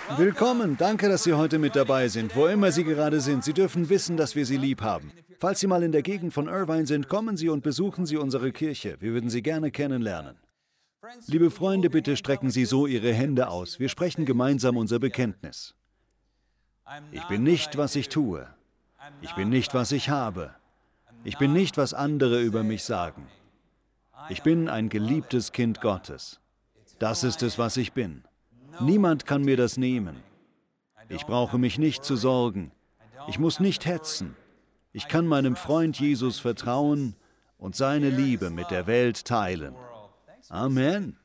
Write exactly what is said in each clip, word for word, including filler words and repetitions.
Willkommen, danke, dass Sie heute mit dabei sind. Wo immer Sie gerade sind, Sie dürfen wissen, dass wir Sie lieb haben. Falls Sie mal in der Gegend von Irvine sind, kommen Sie und besuchen Sie unsere Kirche. Wir würden Sie gerne kennenlernen. Liebe Freunde, bitte strecken Sie so Ihre Hände aus. Wir sprechen gemeinsam unser Bekenntnis. Ich bin nicht, was ich tue. Ich bin nicht, was ich habe. Ich bin nicht, was andere über mich sagen. Ich bin ein geliebtes Kind Gottes. Das ist es, was ich bin. Niemand kann mir das nehmen. Ich brauche mich nicht zu sorgen. Ich muss nicht hetzen. Ich kann meinem Freund Jesus vertrauen und seine Liebe mit der Welt teilen. Amen.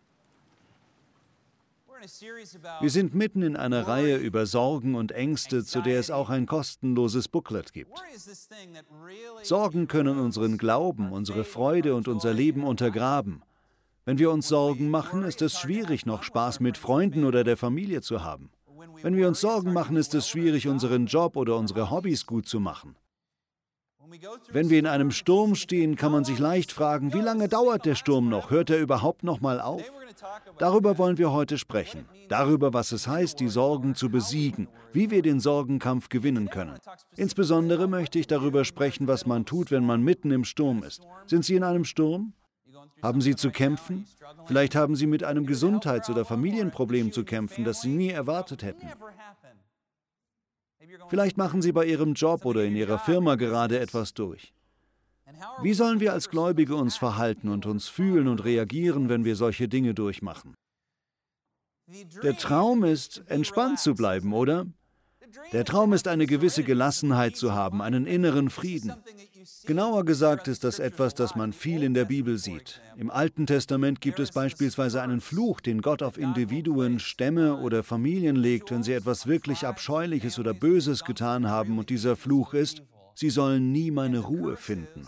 Wir sind mitten in einer Reihe über Sorgen und Ängste, zu der es auch ein kostenloses Booklet gibt. Sorgen können unseren Glauben, unsere Freude und unser Leben untergraben. Wenn wir uns Sorgen machen, ist es schwierig, noch Spaß mit Freunden oder der Familie zu haben. Wenn wir uns Sorgen machen, ist es schwierig, unseren Job oder unsere Hobbys gut zu machen. Wenn wir in einem Sturm stehen, kann man sich leicht fragen, wie lange dauert der Sturm noch? Hört er überhaupt noch mal auf? Darüber wollen wir heute sprechen. Darüber, was es heißt, die Sorgen zu besiegen, wie wir den Sorgenkampf gewinnen können. Insbesondere möchte ich darüber sprechen, was man tut, wenn man mitten im Sturm ist. Sind Sie in einem Sturm? Haben Sie zu kämpfen? Vielleicht haben Sie mit einem Gesundheits- oder Familienproblem zu kämpfen, das Sie nie erwartet hätten. Vielleicht machen Sie bei Ihrem Job oder in Ihrer Firma gerade etwas durch. Wie sollen wir als Gläubige uns verhalten und uns fühlen und reagieren, wenn wir solche Dinge durchmachen? Der Traum ist, entspannt zu bleiben, oder? Der Traum ist, eine gewisse Gelassenheit zu haben, einen inneren Frieden. Genauer gesagt ist das etwas, das man viel in der Bibel sieht. Im Alten Testament gibt es beispielsweise einen Fluch, den Gott auf Individuen, Stämme oder Familien legt, wenn sie etwas wirklich Abscheuliches oder Böses getan haben. Und dieser Fluch ist, sie sollen nie meine Ruhe finden.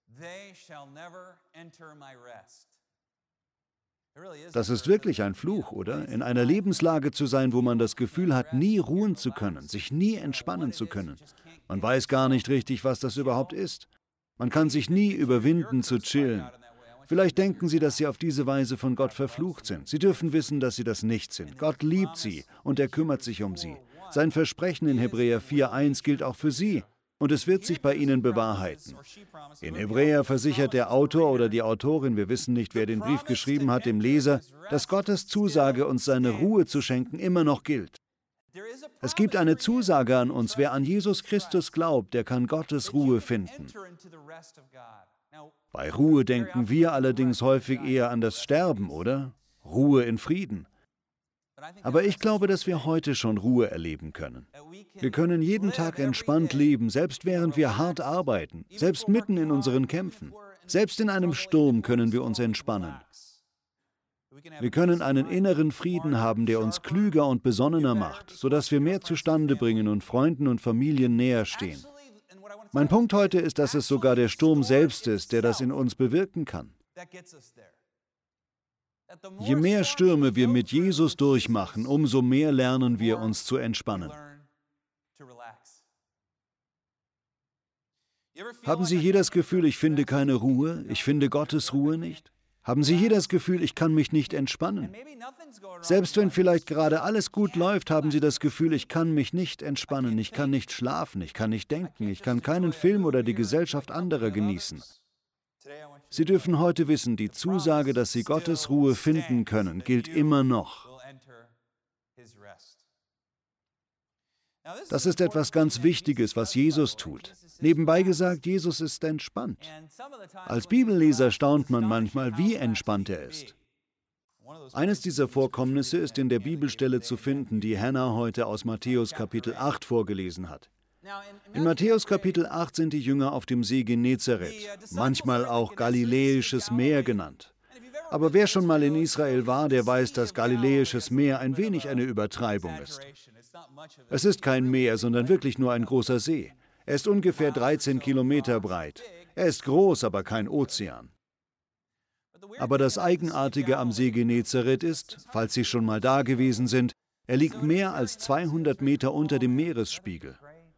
Das ist wirklich ein Fluch, oder? In einer Lebenslage zu sein, wo man das Gefühl hat, nie ruhen zu können, sich nie entspannen zu können. Man weiß gar nicht richtig, was das überhaupt ist. Man kann sich nie überwinden zu chillen. Vielleicht denken Sie, dass Sie auf diese Weise von Gott verflucht sind. Sie dürfen wissen, dass Sie das nicht sind. Gott liebt Sie und er kümmert sich um Sie. Sein Versprechen in Hebräer vier eins gilt auch für Sie. Und es wird sich bei Ihnen bewahrheiten. In Hebräer versichert der Autor oder die Autorin, wir wissen nicht, wer den Brief geschrieben hat, dem Leser, dass Gottes Zusage, uns seine Ruhe zu schenken, immer noch gilt. Es gibt eine Zusage an uns, wer an Jesus Christus glaubt, der kann Gottes Ruhe finden. Bei Ruhe denken wir allerdings häufig eher an das Sterben, oder? Ruhe in Frieden. Aber ich glaube, dass wir heute schon Ruhe erleben können. Wir können jeden Tag entspannt leben, selbst während wir hart arbeiten, selbst mitten in unseren Kämpfen. Selbst in einem Sturm können wir uns entspannen. Wir können einen inneren Frieden haben, der uns klüger und besonnener macht, sodass wir mehr zustande bringen und Freunden und Familien näher stehen. Mein Punkt heute ist, dass es sogar der Sturm selbst ist, der das in uns bewirken kann. Je mehr Stürme wir mit Jesus durchmachen, umso mehr lernen wir, uns zu entspannen. Haben Sie hier das Gefühl, ich finde keine Ruhe, ich finde Gottes Ruhe nicht? Haben Sie hier das Gefühl, ich kann mich nicht entspannen? Selbst wenn vielleicht gerade alles gut läuft, haben Sie das Gefühl, ich kann mich nicht entspannen, ich kann nicht schlafen, ich kann nicht denken, ich kann keinen Film oder die Gesellschaft anderer genießen. Sie dürfen heute wissen, die Zusage, dass Sie Gottes Ruhe finden können, gilt immer noch. Das ist etwas ganz Wichtiges, was Jesus tut. Nebenbei gesagt, Jesus ist entspannt. Als Bibelleser staunt man manchmal, wie entspannt er ist. Eines dieser Vorkommnisse ist in der Bibelstelle zu finden, die Hannah heute aus Matthäus Kapitel acht vorgelesen hat. In Matthäus Kapitel acht sind die Jünger auf dem See Genezareth, manchmal auch Galiläisches Meer genannt. Aber wer schon mal in Israel war, der weiß, dass Galiläisches Meer ein wenig eine Übertreibung ist. Es ist kein Meer, sondern wirklich nur ein großer See. Er ist ungefähr dreizehn Kilometer breit. Er ist groß, aber kein Ozean. Aber das Eigenartige am See Genezareth ist, falls Sie schon mal da gewesen sind, er liegt mehr als zweihundert Meter unter dem Meeresspiegel.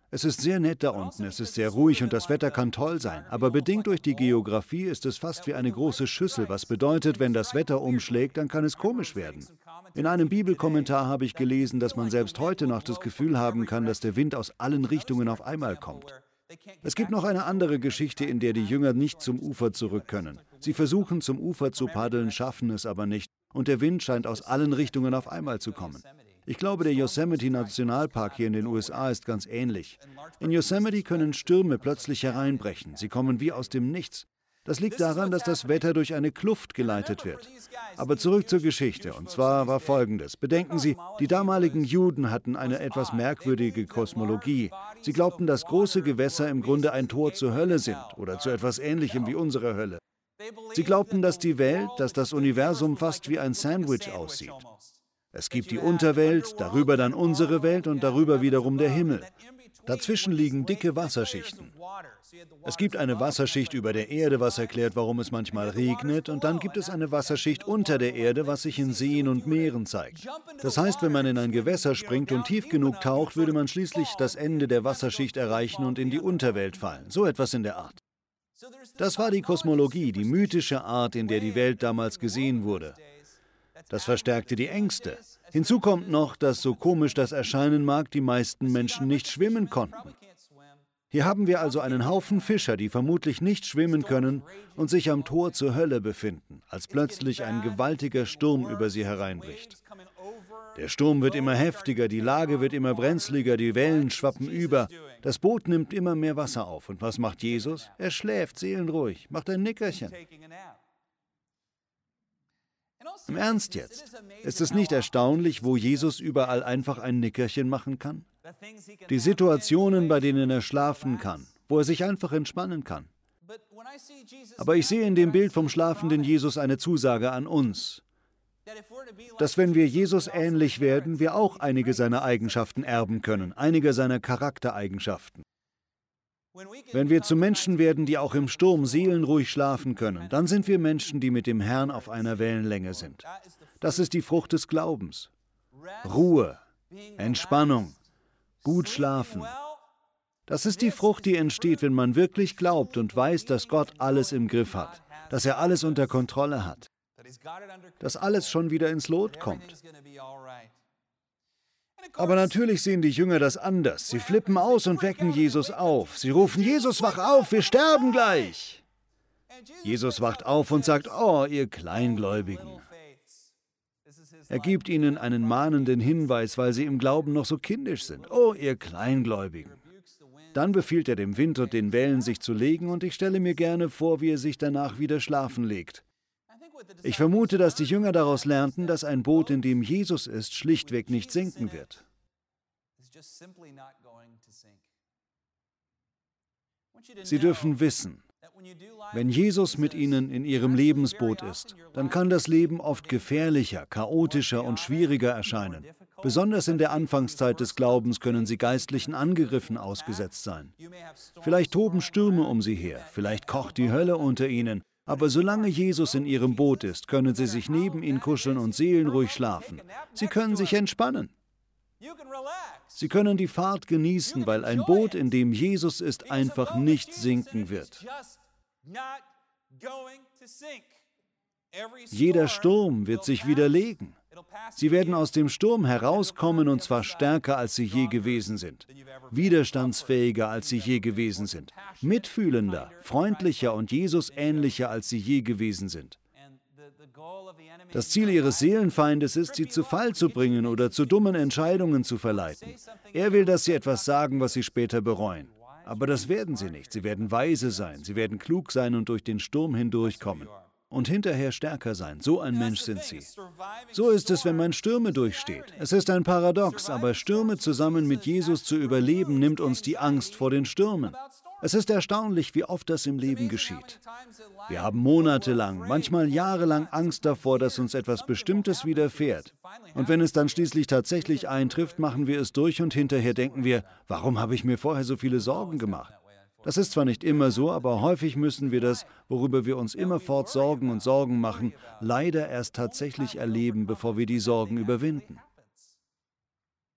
Es ist sehr nett da unten, es ist sehr ruhig und das Wetter kann toll sein, aber bedingt durch die Geografie ist es fast wie eine große Schüssel, was bedeutet, wenn das Wetter umschlägt, dann kann es komisch werden. In einem Bibelkommentar habe ich gelesen, dass man selbst heute noch das Gefühl haben kann, dass der Wind aus allen Richtungen auf einmal kommt. Es gibt noch eine andere Geschichte, in der die Jünger nicht zum Ufer zurück können. Sie versuchen zum Ufer zu paddeln, schaffen es aber nicht und der Wind scheint aus allen Richtungen auf einmal zu kommen. Ich glaube, der Yosemite-Nationalpark hier in den U S A ist ganz ähnlich. In Yosemite können Stürme plötzlich hereinbrechen. Sie kommen wie aus dem Nichts. Das liegt daran, dass das Wetter durch eine Kluft geleitet wird. Aber zurück zur Geschichte. Und zwar war Folgendes. Bedenken Sie, die damaligen Juden hatten eine etwas merkwürdige Kosmologie. Sie glaubten, dass große Gewässer im Grunde ein Tor zur Hölle sind oder zu etwas Ähnlichem wie unsere Hölle. Sie glaubten, dass die Welt, dass das Universum fast wie ein Sandwich aussieht. Es gibt die Unterwelt, darüber dann unsere Welt und darüber wiederum der Himmel. Dazwischen liegen dicke Wasserschichten. Es gibt eine Wasserschicht über der Erde, was erklärt, warum es manchmal regnet, und dann gibt es eine Wasserschicht unter der Erde, was sich in Seen und Meeren zeigt. Das heißt, wenn man in ein Gewässer springt und tief genug taucht, würde man schließlich das Ende der Wasserschicht erreichen und in die Unterwelt fallen. So etwas in der Art. Das war die Kosmologie, die mythische Art, in der die Welt damals gesehen wurde. Das verstärkte die Ängste. Hinzu kommt noch, dass, so komisch das erscheinen mag, die meisten Menschen nicht schwimmen konnten. Hier haben wir also einen Haufen Fischer, die vermutlich nicht schwimmen können und sich am Tor zur Hölle befinden, als plötzlich ein gewaltiger Sturm über sie hereinbricht. Der Sturm wird immer heftiger, die Lage wird immer brenzliger, die Wellen schwappen über, das Boot nimmt immer mehr Wasser auf. Und was macht Jesus? Er schläft seelenruhig, macht ein Nickerchen. Im Ernst jetzt, ist es nicht erstaunlich, wo Jesus überall einfach ein Nickerchen machen kann? Die Situationen, bei denen er schlafen kann, wo er sich einfach entspannen kann. Aber ich sehe in dem Bild vom schlafenden Jesus eine Zusage an uns, dass wenn wir Jesus ähnlich werden, wir auch einige seiner Eigenschaften erben können, einige seiner Charaktereigenschaften. Wenn wir zu Menschen werden, die auch im Sturm seelenruhig schlafen können, dann sind wir Menschen, die mit dem Herrn auf einer Wellenlänge sind. Das ist die Frucht des Glaubens. Ruhe, Entspannung, gut schlafen. Das ist die Frucht, die entsteht, wenn man wirklich glaubt und weiß, dass Gott alles im Griff hat, dass er alles unter Kontrolle hat, dass alles schon wieder ins Lot kommt. Aber natürlich sehen die Jünger das anders. Sie flippen aus und wecken Jesus auf. Sie rufen, Jesus, wach auf, wir sterben gleich. Jesus wacht auf und sagt, oh, ihr Kleingläubigen. Er gibt ihnen einen mahnenden Hinweis, weil sie im Glauben noch so kindisch sind. Oh, ihr Kleingläubigen. Dann befiehlt er dem Wind und den Wellen, sich zu legen, und ich stelle mir gerne vor, wie er sich danach wieder schlafen legt. Ich vermute, dass die Jünger daraus lernten, dass ein Boot, in dem Jesus ist, schlichtweg nicht sinken wird. Sie dürfen wissen, wenn Jesus mit ihnen in ihrem Lebensboot ist, dann kann das Leben oft gefährlicher, chaotischer und schwieriger erscheinen. Besonders in der Anfangszeit des Glaubens können sie geistlichen Angriffen ausgesetzt sein. Vielleicht toben Stürme um sie her, vielleicht kocht die Hölle unter ihnen. Aber solange Jesus in ihrem Boot ist, können sie sich neben ihn kuscheln und seelenruhig schlafen. Sie können sich entspannen. Sie können die Fahrt genießen, weil ein Boot, in dem Jesus ist, einfach nicht sinken wird. Jeder Sturm wird sich widerlegen. Sie werden aus dem Sturm herauskommen, und zwar stärker, als sie je gewesen sind, widerstandsfähiger, als sie je gewesen sind, mitfühlender, freundlicher und Jesus ähnlicher, als sie je gewesen sind. Das Ziel ihres Seelenfeindes ist, sie zu Fall zu bringen oder zu dummen Entscheidungen zu verleiten. Er will, dass sie etwas sagen, was sie später bereuen. Aber das werden sie nicht. Sie werden weise sein, sie werden klug sein und durch den Sturm hindurchkommen. Und hinterher stärker sein. So ein Mensch sind sie. So ist es, wenn man Stürme durchsteht. Es ist ein Paradox, aber Stürme zusammen mit Jesus zu überleben, nimmt uns die Angst vor den Stürmen. Es ist erstaunlich, wie oft das im Leben geschieht. Wir haben monatelang, manchmal jahrelang Angst davor, dass uns etwas Bestimmtes widerfährt. Und wenn es dann schließlich tatsächlich eintrifft, machen wir es durch und hinterher denken wir, warum habe ich mir vorher so viele Sorgen gemacht? Das ist zwar nicht immer so, aber häufig müssen wir das, worüber wir uns immerfort Sorgen und Sorgen machen, leider erst tatsächlich erleben, bevor wir die Sorgen überwinden.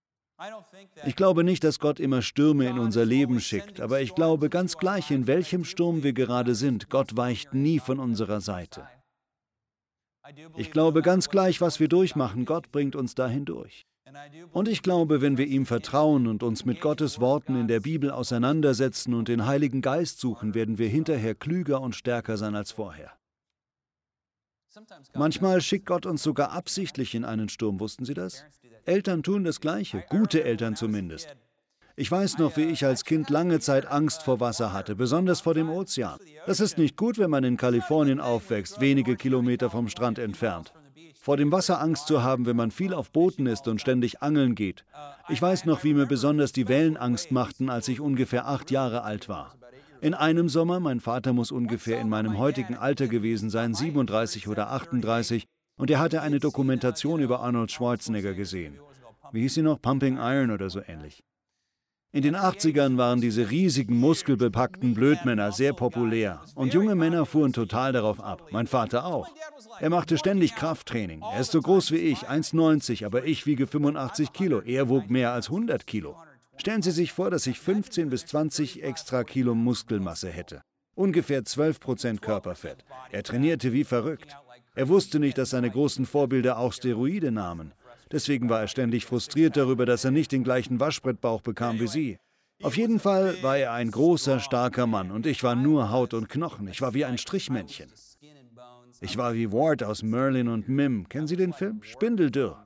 Ich glaube nicht, dass Gott immer Stürme in unser Leben schickt, aber ich glaube, ganz gleich, in welchem Sturm wir gerade sind, Gott weicht nie von unserer Seite. Ich glaube, ganz gleich, was wir durchmachen, Gott bringt uns dahin durch. Und ich glaube, wenn wir ihm vertrauen und uns mit Gottes Worten in der Bibel auseinandersetzen und den Heiligen Geist suchen, werden wir hinterher klüger und stärker sein als vorher. Manchmal schickt Gott uns sogar absichtlich in einen Sturm, wussten Sie das? Eltern tun das Gleiche, gute Eltern zumindest. Ich weiß noch, wie ich als Kind lange Zeit Angst vor Wasser hatte, besonders vor dem Ozean. Das ist nicht gut, wenn man in Kalifornien aufwächst, wenige Kilometer vom Strand entfernt. Vor dem Wasser Angst zu haben, wenn man viel auf Booten ist und ständig angeln geht. Ich weiß noch, wie mir besonders die Wellen Angst machten, als ich ungefähr acht Jahre alt war. In einem Sommer, mein Vater muss ungefähr in meinem heutigen Alter gewesen sein, siebenunddreißig oder achtunddreißig, und er hatte eine Dokumentation über Arnold Schwarzenegger gesehen. Wie hieß sie noch? Pumping Iron oder so ähnlich. In den achtzigern waren diese riesigen, muskelbepackten Blödmänner sehr populär und junge Männer fuhren total darauf ab, mein Vater auch. Er machte ständig Krafttraining. Er ist so groß wie ich, eins neunzig, aber ich wiege fünfundachtzig Kilo. Er wog mehr als hundert Kilo. Stellen Sie sich vor, dass ich fünfzehn bis zwanzig extra Kilo Muskelmasse hätte. Ungefähr zwölf Prozent Körperfett. Er trainierte wie verrückt. Er wusste nicht, dass seine großen Vorbilder auch Steroide nahmen. Deswegen war er ständig frustriert darüber, dass er nicht den gleichen Waschbrettbauch bekam wie sie. Auf jeden Fall war er ein großer, starker Mann und ich war nur Haut und Knochen. Ich war wie ein Strichmännchen. Ich war wie Ward aus Merlin und Mim. Kennen Sie den Film? Spindeldürr.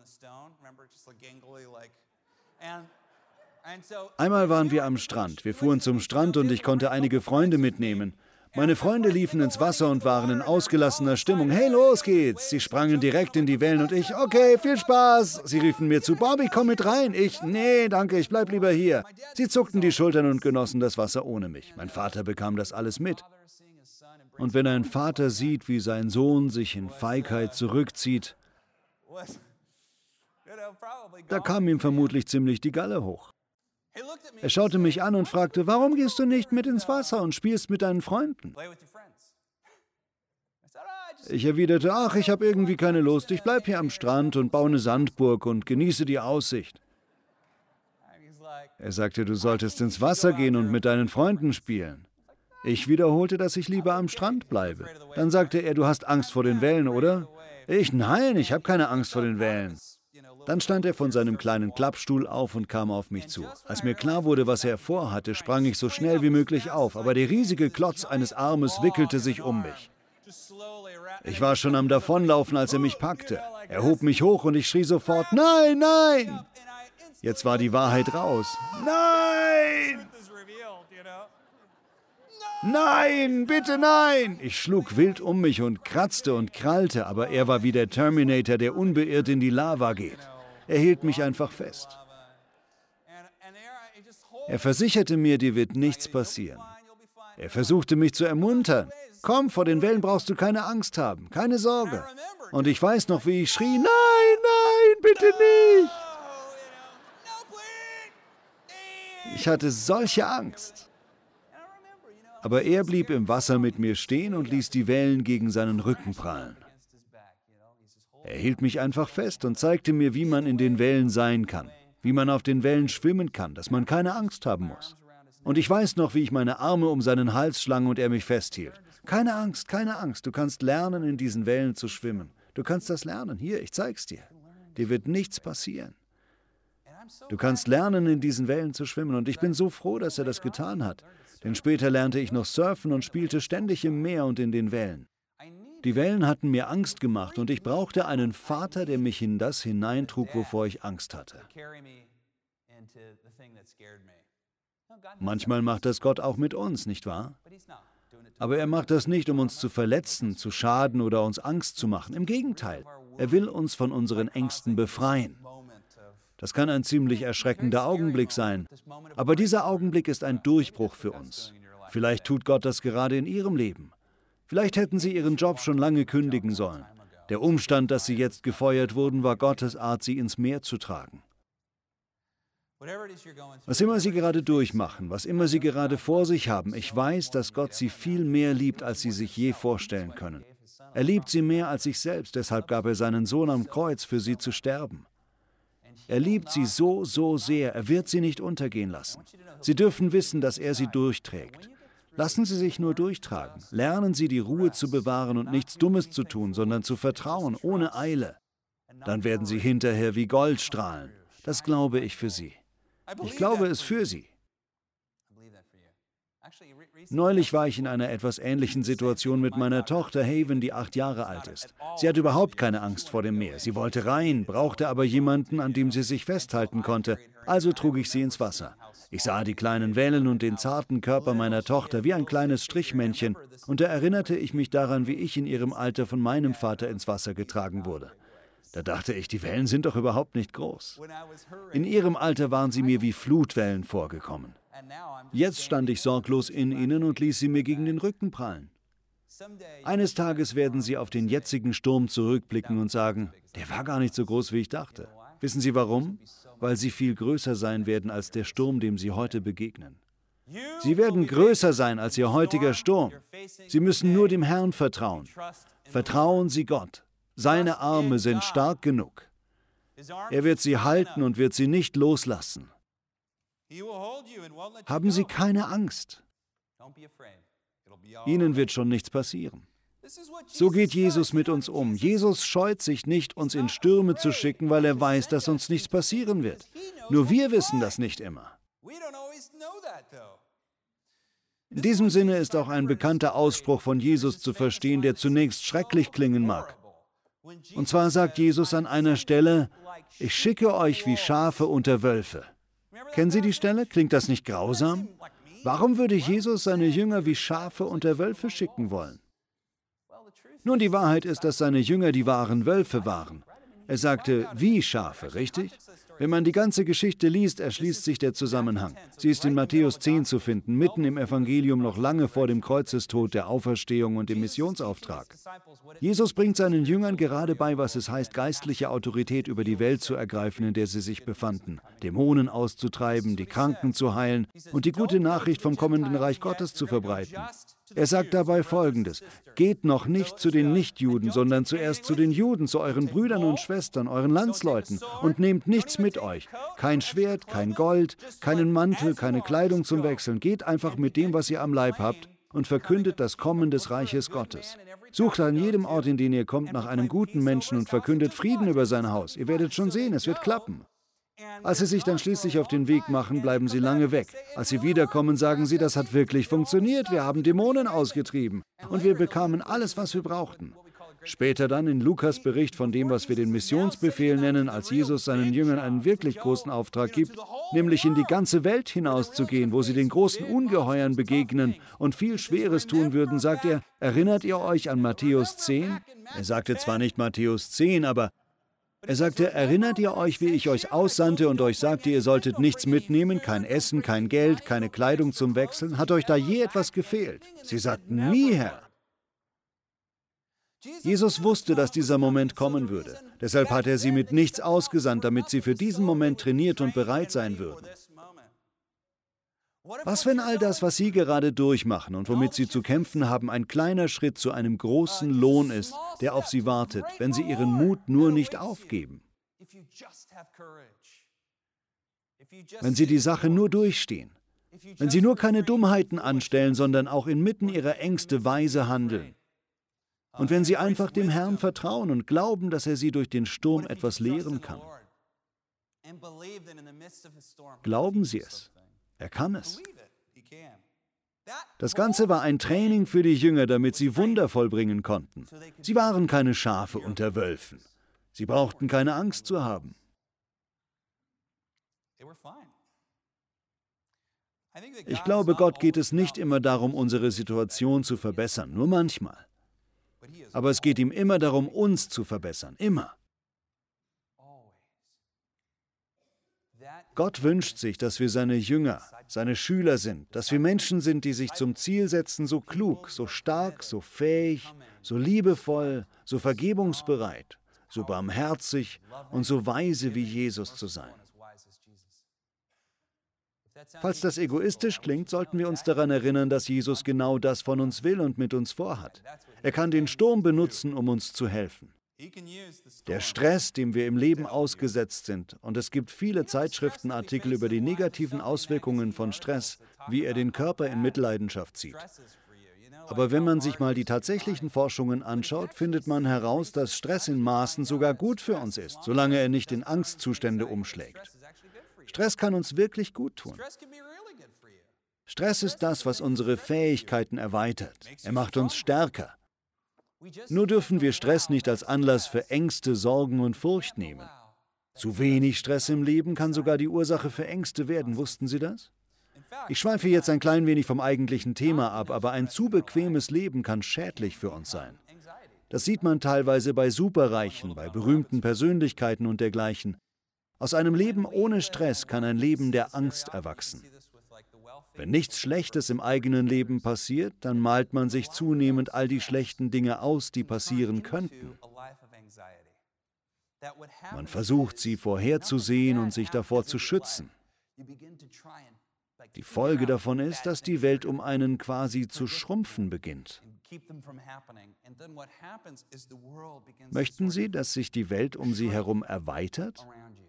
Einmal waren wir am Strand. Wir fuhren zum Strand und ich konnte einige Freunde mitnehmen. Meine Freunde liefen ins Wasser und waren in ausgelassener Stimmung. Hey, los geht's! Sie sprangen direkt in die Wellen und ich, okay, viel Spaß! Sie riefen mir zu, Bobby, komm mit rein! Ich, nee, danke, ich bleib lieber hier. Sie zuckten die Schultern und genossen das Wasser ohne mich. Mein Vater bekam das alles mit. Und wenn ein Vater sieht, wie sein Sohn sich in Feigheit zurückzieht, da kam ihm vermutlich ziemlich die Galle hoch. Er schaute mich an und fragte, warum gehst du nicht mit ins Wasser und spielst mit deinen Freunden? Ich erwiderte, ach, ich habe irgendwie keine Lust, ich bleib hier am Strand und baue eine Sandburg und genieße die Aussicht. Er sagte, du solltest ins Wasser gehen und mit deinen Freunden spielen. Ich wiederholte, dass ich lieber am Strand bleibe. Dann sagte er, du hast Angst vor den Wellen, oder? Ich, nein, ich habe keine Angst vor den Wellen. Dann stand er von seinem kleinen Klappstuhl auf und kam auf mich zu. Als mir klar wurde, was er vorhatte, sprang ich so schnell wie möglich auf, aber der riesige Klotz eines Armes wickelte sich um mich. Ich war schon am Davonlaufen, als er mich packte. Er hob mich hoch und ich schrie sofort, nein, nein! Jetzt war die Wahrheit raus. Nein! Nein, bitte nein! Ich schlug wild um mich und kratzte und krallte, aber er war wie der Terminator, der unbeirrt in die Lava geht. Er hielt mich einfach fest. Er versicherte mir, dir wird nichts passieren. Er versuchte mich zu ermuntern. Komm, vor den Wellen brauchst du keine Angst haben, keine Sorge. Und ich weiß noch, wie ich schrie, nein, nein, bitte nicht! Ich hatte solche Angst. Aber er blieb im Wasser mit mir stehen und ließ die Wellen gegen seinen Rücken prallen. Er hielt mich einfach fest und zeigte mir, wie man in den Wellen sein kann, wie man auf den Wellen schwimmen kann, dass man keine Angst haben muss. Und ich weiß noch, wie ich meine Arme um seinen Hals schlang und er mich festhielt. Keine Angst, keine Angst, du kannst lernen, in diesen Wellen zu schwimmen. Du kannst das lernen, hier, ich zeig's dir. Dir wird nichts passieren. Du kannst lernen, in diesen Wellen zu schwimmen und ich bin so froh, dass er das getan hat. Denn später lernte ich noch surfen und spielte ständig im Meer und in den Wellen. Die Wellen hatten mir Angst gemacht und ich brauchte einen Vater, der mich in das hineintrug, wovor ich Angst hatte. Manchmal macht das Gott auch mit uns, nicht wahr? Aber er macht das nicht, um uns zu verletzen, zu schaden oder uns Angst zu machen. Im Gegenteil, er will uns von unseren Ängsten befreien. Das kann ein ziemlich erschreckender Augenblick sein, aber dieser Augenblick ist ein Durchbruch für uns. Vielleicht tut Gott das gerade in Ihrem Leben. Vielleicht hätten Sie Ihren Job schon lange kündigen sollen. Der Umstand, dass Sie jetzt gefeuert wurden, war Gottes Art, Sie ins Meer zu tragen. Was immer Sie gerade durchmachen, was immer Sie gerade vor sich haben, ich weiß, dass Gott Sie viel mehr liebt, als Sie sich je vorstellen können. Er liebt Sie mehr als sich selbst, deshalb gab er seinen Sohn am Kreuz, für Sie zu sterben. Er liebt sie so, so sehr, er wird sie nicht untergehen lassen. Sie dürfen wissen, dass er sie durchträgt. Lassen Sie sich nur durchtragen. Lernen Sie, die Ruhe zu bewahren und nichts Dummes zu tun, sondern zu vertrauen, ohne Eile. Dann werden Sie hinterher wie Gold strahlen. Das glaube ich für Sie. Ich glaube es für Sie. Neulich war ich in einer etwas ähnlichen Situation mit meiner Tochter Haven, die acht Jahre alt ist. Sie hat überhaupt keine Angst vor dem Meer. Sie wollte rein, brauchte aber jemanden, an dem sie sich festhalten konnte. Also trug ich sie ins Wasser. Ich sah die kleinen Wellen und den zarten Körper meiner Tochter wie ein kleines Strichmännchen. Und da erinnerte ich mich daran, wie ich in ihrem Alter von meinem Vater ins Wasser getragen wurde. Da dachte ich, die Wellen sind doch überhaupt nicht groß. In ihrem Alter waren sie mir wie Flutwellen vorgekommen. Jetzt stand ich sorglos in ihnen und ließ sie mir gegen den Rücken prallen. Eines Tages werden sie auf den jetzigen Sturm zurückblicken und sagen, der war gar nicht so groß, wie ich dachte. Wissen Sie warum? Weil sie viel größer sein werden als der Sturm, dem sie heute begegnen. Sie werden größer sein als ihr heutiger Sturm. Sie müssen nur dem Herrn vertrauen. Vertrauen Sie Gott. Seine Arme sind stark genug. Er wird sie halten und wird sie nicht loslassen. Haben Sie keine Angst. Ihnen wird schon nichts passieren. So geht Jesus mit uns um. Jesus scheut sich nicht, uns in Stürme zu schicken, weil er weiß, dass uns nichts passieren wird. Nur wir wissen das nicht immer. In diesem Sinne ist auch ein bekannter Ausspruch von Jesus zu verstehen, der zunächst schrecklich klingen mag. Und zwar sagt Jesus an einer Stelle, ich schicke euch wie Schafe unter Wölfe. Kennen Sie die Stelle? Klingt das nicht grausam? Warum würde Jesus seine Jünger wie Schafe unter Wölfe schicken wollen? Nun, die Wahrheit ist, dass seine Jünger die wahren Wölfe waren. Er sagte, wie Schafe, richtig? Wenn man die ganze Geschichte liest, erschließt sich der Zusammenhang. Sie ist in Matthäus zehn zu finden, mitten im Evangelium, noch lange vor dem Kreuzestod, der Auferstehung und dem Missionsauftrag. Jesus bringt seinen Jüngern gerade bei, was es heißt, geistliche Autorität über die Welt zu ergreifen, in der sie sich befanden, Dämonen auszutreiben, die Kranken zu heilen und die gute Nachricht vom kommenden Reich Gottes zu verbreiten. Er sagt dabei Folgendes: Geht noch nicht zu den Nichtjuden, sondern zuerst zu den Juden, zu euren Brüdern und Schwestern, euren Landsleuten, und nehmt nichts mit euch. Kein Schwert, kein Gold, keinen Mantel, keine Kleidung zum Wechseln. Geht einfach mit dem, was ihr am Leib habt, und verkündet das Kommen des Reiches Gottes. Sucht an jedem Ort, in den ihr kommt, nach einem guten Menschen und verkündet Frieden über sein Haus. Ihr werdet schon sehen, es wird klappen. Als sie sich dann schließlich auf den Weg machen, bleiben sie lange weg. Als sie wiederkommen, sagen sie, das hat wirklich funktioniert. Wir haben Dämonen ausgetrieben und wir bekamen alles, was wir brauchten. Später dann in Lukas Bericht von dem, was wir den Missionsbefehl nennen, als Jesus seinen Jüngern einen wirklich großen Auftrag gibt, nämlich in die ganze Welt hinauszugehen, wo sie den großen Ungeheuern begegnen und viel Schweres tun würden, sagt er, erinnert ihr euch an Matthäus zehn? Er sagte zwar nicht Matthäus zehn, aber er sagte, erinnert ihr euch, wie ich euch aussandte und euch sagte, ihr solltet nichts mitnehmen, kein Essen, kein Geld, keine Kleidung zum Wechseln? Hat euch da je etwas gefehlt? Sie sagten, nie, Herr. Jesus wusste, dass dieser Moment kommen würde. Deshalb hat er sie mit nichts ausgesandt, damit sie für diesen Moment trainiert und bereit sein würden. Was, wenn all das, was Sie gerade durchmachen und womit Sie zu kämpfen haben, ein kleiner Schritt zu einem großen Lohn ist, der auf Sie wartet, wenn Sie Ihren Mut nur nicht aufgeben? Wenn Sie die Sache nur durchstehen, wenn Sie nur keine Dummheiten anstellen, sondern auch inmitten Ihrer Ängste weise handeln. Und wenn Sie einfach dem Herrn vertrauen und glauben, dass er Sie durch den Sturm etwas lehren kann. Glauben Sie es. Er kann es. Das Ganze war ein Training für die Jünger, damit sie Wunder vollbringen konnten. Sie waren keine Schafe unter Wölfen. Sie brauchten keine Angst zu haben. Ich glaube, Gott geht es nicht immer darum, unsere Situation zu verbessern, nur manchmal. Aber es geht ihm immer darum, uns zu verbessern, immer. Gott wünscht sich, dass wir seine Jünger, seine Schüler sind, dass wir Menschen sind, die sich zum Ziel setzen, so klug, so stark, so fähig, so liebevoll, so vergebungsbereit, so barmherzig und so weise wie Jesus zu sein. Falls das egoistisch klingt, sollten wir uns daran erinnern, dass Jesus genau das von uns will und mit uns vorhat. Er kann den Sturm benutzen, um uns zu helfen. Der Stress, dem wir im Leben ausgesetzt sind, und es gibt viele Zeitschriftenartikel über die negativen Auswirkungen von Stress, wie er den Körper in Mitleidenschaft zieht. Aber wenn man sich mal die tatsächlichen Forschungen anschaut, findet man heraus, dass Stress in Maßen sogar gut für uns ist, solange er nicht in Angstzustände umschlägt. Stress kann uns wirklich gut tun. Stress ist das, was unsere Fähigkeiten erweitert. Er macht uns stärker. Nur dürfen wir Stress nicht als Anlass für Ängste, Sorgen und Furcht nehmen. Zu wenig Stress im Leben kann sogar die Ursache für Ängste werden. Wussten Sie das? Ich schweife jetzt ein klein wenig vom eigentlichen Thema ab, aber ein zu bequemes Leben kann schädlich für uns sein. Das sieht man teilweise bei Superreichen, bei berühmten Persönlichkeiten und dergleichen. Aus einem Leben ohne Stress kann ein Leben der Angst erwachsen. Wenn nichts Schlechtes im eigenen Leben passiert, dann malt man sich zunehmend all die schlechten Dinge aus, die passieren könnten. Man versucht, sie vorherzusehen und sich davor zu schützen. Die Folge davon ist, dass die Welt um einen quasi zu schrumpfen beginnt. Möchten Sie, dass sich die Welt um Sie herum erweitert?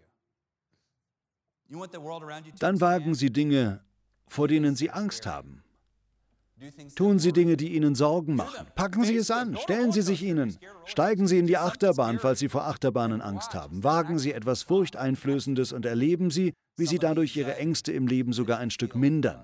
Dann wagen Sie Dinge, vor denen Sie Angst haben. Tun Sie Dinge, die Ihnen Sorgen machen. Packen Sie es an, stellen Sie sich ihnen. Steigen Sie in die Achterbahn, falls Sie vor Achterbahnen Angst haben. Wagen Sie etwas Furchteinflößendes und erleben Sie, wie Sie dadurch Ihre Ängste im Leben sogar ein Stück mindern.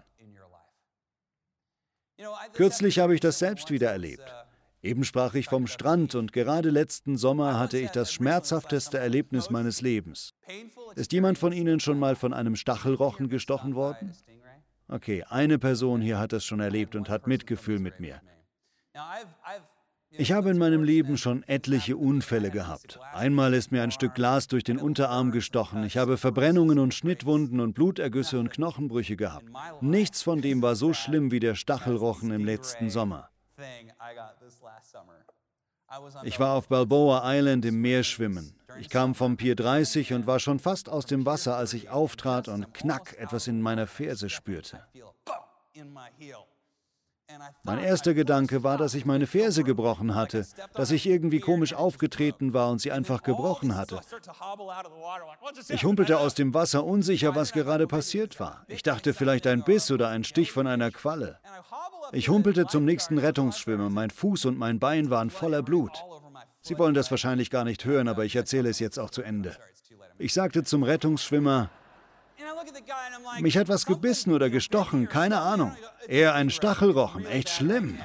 Kürzlich habe ich das selbst wieder erlebt. Eben sprach ich vom Strand und gerade letzten Sommer hatte ich das schmerzhafteste Erlebnis meines Lebens. Ist jemand von Ihnen schon mal von einem Stachelrochen gestochen worden? Okay, eine Person hier hat das schon erlebt und hat Mitgefühl mit mir. Ich habe in meinem Leben schon etliche Unfälle gehabt. Einmal ist mir ein Stück Glas durch den Unterarm gestochen. Ich habe Verbrennungen und Schnittwunden und Blutergüsse und Knochenbrüche gehabt. Nichts von dem war so schlimm wie der Stachelrochen im letzten Sommer. Ich war auf Balboa Island im Meer schwimmen. Ich kam vom Pier dreißig und war schon fast aus dem Wasser, als ich auftrat und knack etwas in meiner Ferse spürte. Mein erster Gedanke war, dass ich meine Ferse gebrochen hatte, dass ich irgendwie komisch aufgetreten war und sie einfach gebrochen hatte. Ich humpelte aus dem Wasser, unsicher, was gerade passiert war. Ich dachte vielleicht ein Biss oder ein Stich von einer Qualle. Ich humpelte zum nächsten Rettungsschwimmer. Mein Fuß und mein Bein waren voller Blut. Sie wollen das wahrscheinlich gar nicht hören, aber ich erzähle es jetzt auch zu Ende. Ich sagte zum Rettungsschwimmer, mich hat was gebissen oder gestochen, keine Ahnung. Eher ein Stachelrochen, echt schlimm.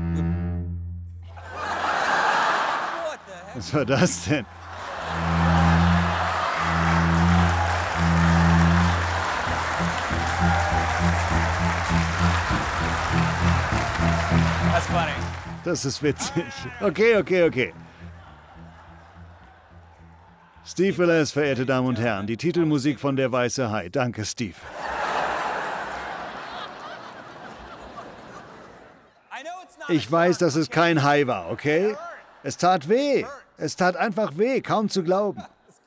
Was war das denn? Das ist witzig. Okay, okay, okay. Steve Willis, verehrte Damen und Herren, die Titelmusik von Der weiße Hai. Danke, Steve. Ich weiß, dass es kein Hai war, okay? Es tat weh. Es tat einfach weh, kaum zu glauben.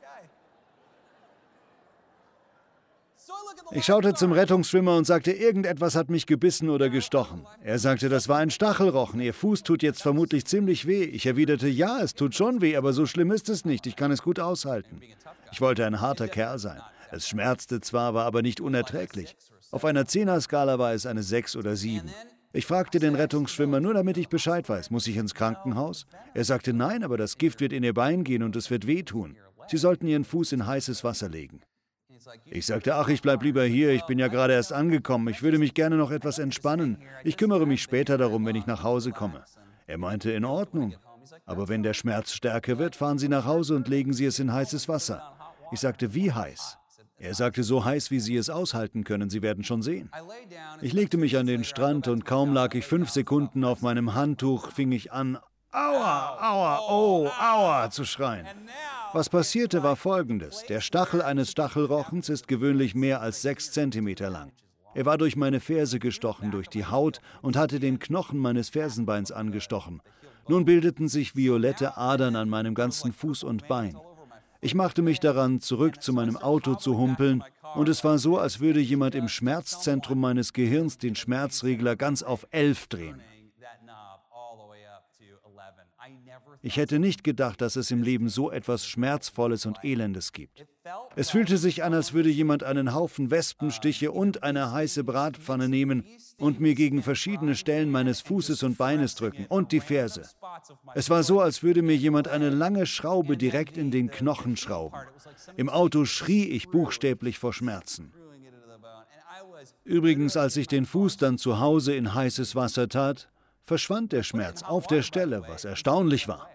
Ich schaute zum Rettungsschwimmer und sagte, irgendetwas hat mich gebissen oder gestochen. Er sagte, das war ein Stachelrochen. Ihr Fuß tut jetzt vermutlich ziemlich weh. Ich erwiderte, ja, es tut schon weh, aber so schlimm ist es nicht. Ich kann es gut aushalten. Ich wollte ein harter Kerl sein. Es schmerzte zwar, war aber nicht unerträglich. Auf einer Zehner-Skala war es eine sechs oder sieben. Ich fragte den Rettungsschwimmer, nur damit ich Bescheid weiß, muss ich ins Krankenhaus? Er sagte, nein, aber das Gift wird in Ihr Bein gehen und es wird wehtun. Sie sollten Ihren Fuß in heißes Wasser legen. Ich sagte, ach, ich bleib lieber hier, ich bin ja gerade erst angekommen, ich würde mich gerne noch etwas entspannen. Ich kümmere mich später darum, wenn ich nach Hause komme. Er meinte, in Ordnung. Aber wenn der Schmerz stärker wird, fahren Sie nach Hause und legen Sie es in heißes Wasser. Ich sagte, wie heiß? Er sagte, so heiß, wie Sie es aushalten können, Sie werden schon sehen. Ich legte mich an den Strand und kaum lag ich fünf Sekunden auf meinem Handtuch, fing ich an, aua, aua, oh, aua, zu schreien. Was passierte, war Folgendes. Der Stachel eines Stachelrochens ist gewöhnlich mehr als sechs Zentimeter lang. Er war durch meine Ferse gestochen, durch die Haut und hatte den Knochen meines Fersenbeins angestochen. Nun bildeten sich violette Adern an meinem ganzen Fuß und Bein. Ich machte mich daran, zurück zu meinem Auto zu humpeln, und es war so, als würde jemand im Schmerzzentrum meines Gehirns den Schmerzregler ganz auf elf drehen. Ich hätte nicht gedacht, dass es im Leben so etwas Schmerzvolles und Elendes gibt. Es fühlte sich an, als würde jemand einen Haufen Wespenstiche und eine heiße Bratpfanne nehmen und mir gegen verschiedene Stellen meines Fußes und Beines drücken und die Ferse. Es war so, als würde mir jemand eine lange Schraube direkt in den Knochen schrauben. Im Auto schrie ich buchstäblich vor Schmerzen. Übrigens, als ich den Fuß dann zu Hause in heißes Wasser tat, verschwand der Schmerz auf der Stelle, was erstaunlich war.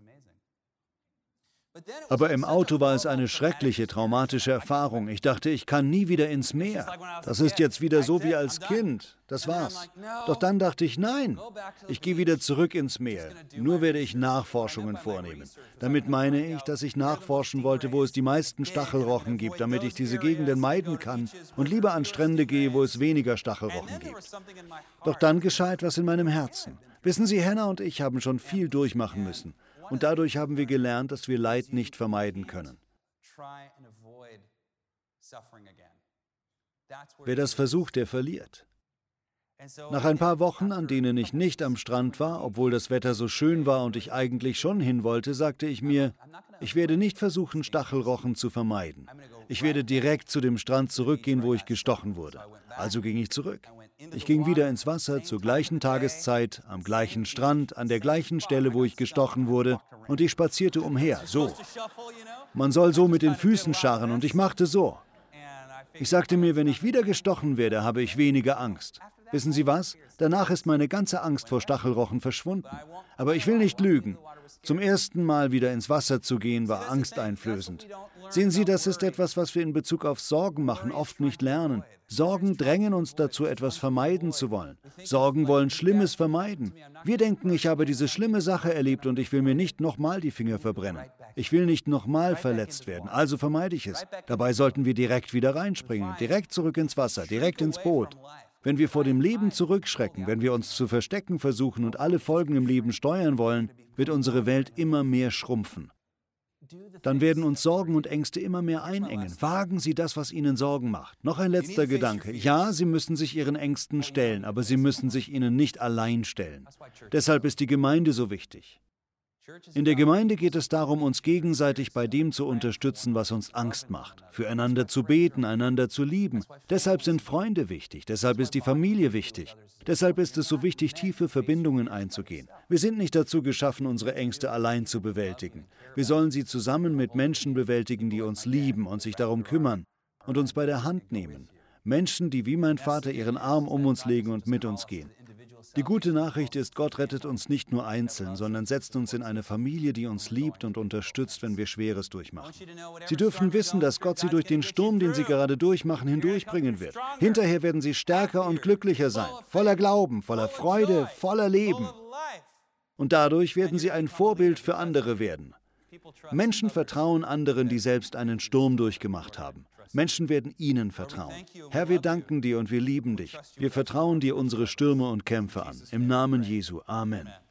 Aber im Auto war es eine schreckliche, traumatische Erfahrung. Ich dachte, ich kann nie wieder ins Meer. Das ist jetzt wieder so wie als Kind. Das war's. Doch dann dachte ich, nein, ich gehe wieder zurück ins Meer. Nur werde ich Nachforschungen vornehmen. Damit meine ich, dass ich nachforschen wollte, wo es die meisten Stachelrochen gibt, damit ich diese Gegenden meiden kann und lieber an Strände gehe, wo es weniger Stachelrochen gibt. Doch dann geschah etwas in meinem Herzen. Wissen Sie, Hannah und ich haben schon viel durchmachen müssen. Und dadurch haben wir gelernt, dass wir Leid nicht vermeiden können. Wer das versucht, der verliert. Nach ein paar Wochen, an denen ich nicht am Strand war, obwohl das Wetter so schön war und ich eigentlich schon hin wollte, sagte ich mir, ich werde nicht versuchen, Stachelrochen zu vermeiden. Ich werde direkt zu dem Strand zurückgehen, wo ich gestochen wurde. Also ging ich zurück. Ich ging wieder ins Wasser zur gleichen Tageszeit, am gleichen Strand, an der gleichen Stelle, wo ich gestochen wurde, und ich spazierte umher, so. Man soll so mit den Füßen scharren, und ich machte so. Ich sagte mir, wenn ich wieder gestochen werde, habe ich weniger Angst. Wissen Sie was? Danach ist meine ganze Angst vor Stachelrochen verschwunden. Aber ich will nicht lügen. Zum ersten Mal wieder ins Wasser zu gehen, war angsteinflößend. Sehen Sie, das ist etwas, was wir in Bezug auf Sorgen machen, oft nicht lernen. Sorgen drängen uns dazu, etwas vermeiden zu wollen. Sorgen wollen Schlimmes vermeiden. Wir denken, ich habe diese schlimme Sache erlebt und ich will mir nicht nochmal die Finger verbrennen. Ich will nicht nochmal verletzt werden, also vermeide ich es. Dabei sollten wir direkt wieder reinspringen, direkt zurück ins Wasser, direkt ins Boot. Wenn wir vor dem Leben zurückschrecken, wenn wir uns zu verstecken versuchen und alle Folgen im Leben steuern wollen, wird unsere Welt immer mehr schrumpfen. Dann werden uns Sorgen und Ängste immer mehr einengen. Wagen Sie das, was Ihnen Sorgen macht. Noch ein letzter Gedanke. Ja, Sie müssen sich Ihren Ängsten stellen, aber Sie müssen sich ihnen nicht allein stellen. Deshalb ist die Gemeinde so wichtig. In der Gemeinde geht es darum, uns gegenseitig bei dem zu unterstützen, was uns Angst macht. Füreinander zu beten, einander zu lieben. Deshalb sind Freunde wichtig. Deshalb ist die Familie wichtig. Deshalb ist es so wichtig, tiefe Verbindungen einzugehen. Wir sind nicht dazu geschaffen, unsere Ängste allein zu bewältigen. Wir sollen sie zusammen mit Menschen bewältigen, die uns lieben und sich darum kümmern und uns bei der Hand nehmen. Menschen, die wie mein Vater ihren Arm um uns legen und mit uns gehen. Die gute Nachricht ist, Gott rettet uns nicht nur einzeln, sondern setzt uns in eine Familie, die uns liebt und unterstützt, wenn wir Schweres durchmachen. Sie dürfen wissen, dass Gott sie durch den Sturm, den sie gerade durchmachen, hindurchbringen wird. Hinterher werden sie stärker und glücklicher sein, voller Glauben, voller Freude, voller Leben. Und dadurch werden sie ein Vorbild für andere werden. Menschen vertrauen anderen, die selbst einen Sturm durchgemacht haben. Menschen werden ihnen vertrauen. Herr, wir danken dir und wir lieben dich. Wir vertrauen dir unsere Stürme und Kämpfe an. Im Namen Jesu. Amen.